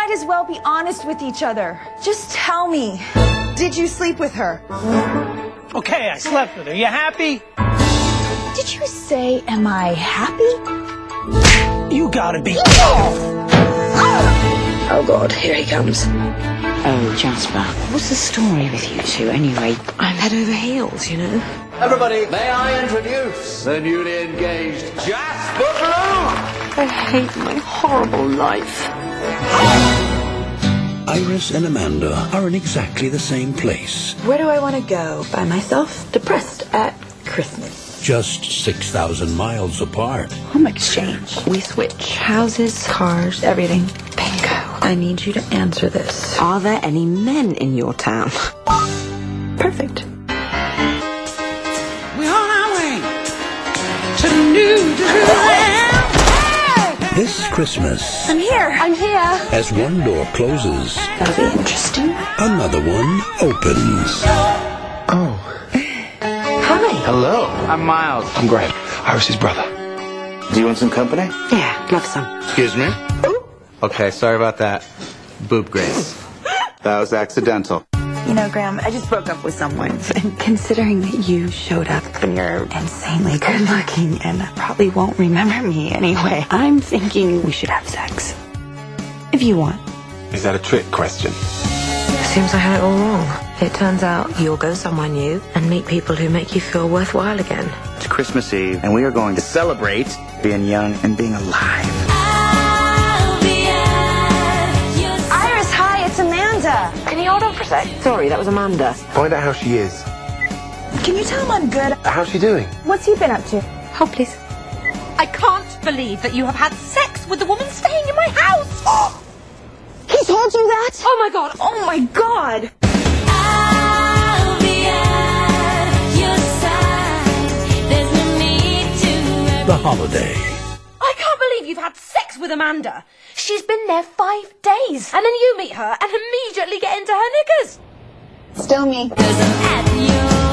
might as well be honest with each other. Just tell me, did you sleep with her? Okay, I slept with her. You happy? Did you say, am I happy? You gotta be. Oh God, here he comes. Oh, Jasper, what's the story with you two anyway? I'm head over heels, you know. Everybody, may I introduce the newly engaged Jasper Bloom? I hate my horrible life. Iris and Amanda are in exactly the same place. Where do I want to go? By myself? Depressed at Christmas. Just 6,000 miles apart. Home exchange. We switch houses, cars, everything. Bingo. I need you to answer this. Are there any men in your town? Perfect. We're on our way to New Jerusalem. This Christmas, I'm here. as one door closes, That'll be interesting. another one opens. Oh, Hi. hello. I'm Miles. I'm Graham, Iris's brother. Do you want some company? Yeah, love some. Excuse me? Okay, sorry about that. Boob Grace. That was accidental. You know, Graham, I just broke up with someone. And considering that you showed up and you're insanely good looking and probably won't remember me anyway, I'm thinking we should have sex. If you want. Is that a trick question? Seems I had it all wrong. It turns out you'll go somewhere new and meet people who make you feel worthwhile again. It's Christmas Eve, and we are going to celebrate being young and being alive. Iris, hi, it's Amanda. Can you hold on for a sec? Sorry, that was Amanda. Find out how she is. Can you tell him I'm good? How's she doing? What's he been up to? Hold, please. I can't believe that you have had sex with the woman staying in my house! He told you that? Oh my god! Oh my God! The holiday. I can't believe you've had sex with Amanda! She's been there 5 days, and then you meet her and immediately get into her knickers! Still me. At your